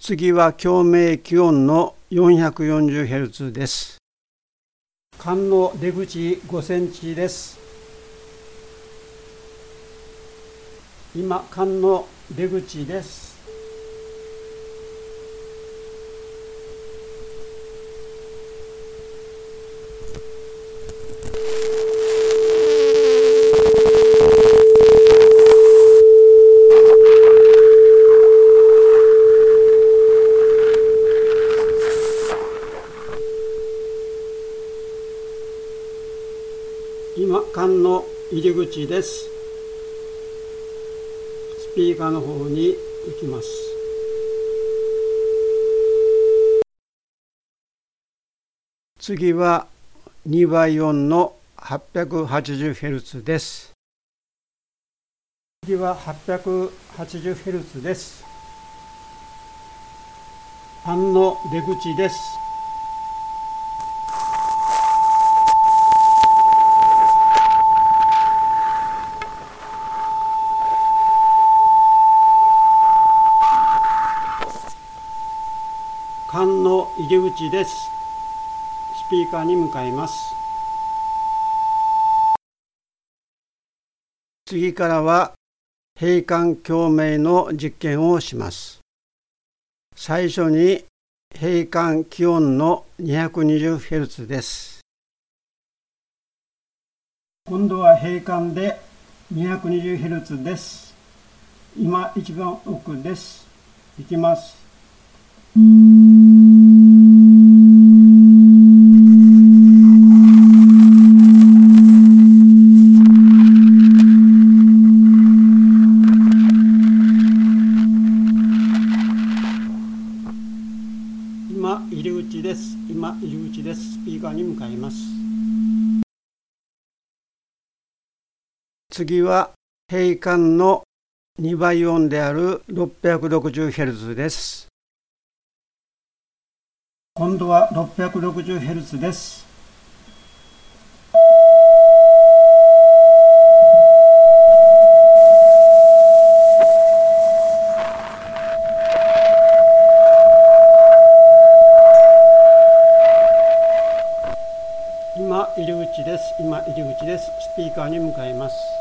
次は共鳴気温の 440Hz です。管の出口5センチです。今、管の出口です。今、管の入り口です。スピーカーの方に行きます。次は2倍音の 880Hz です。次は 880Hz です。管の出口です。管の入り口です。スピーカーに向かいます。次からは閉管共鳴の実験をします。最初に閉管気温の 220Hz です。今度は閉管で 220Hz です。今一番奥です。いきます。今入り口です。今入り口です。スピーカーに向かいます。次は閉管の2倍音である 660Hz です。今度は 660Hz です。今入り口です。今入り口です。スピーカーに向かいます。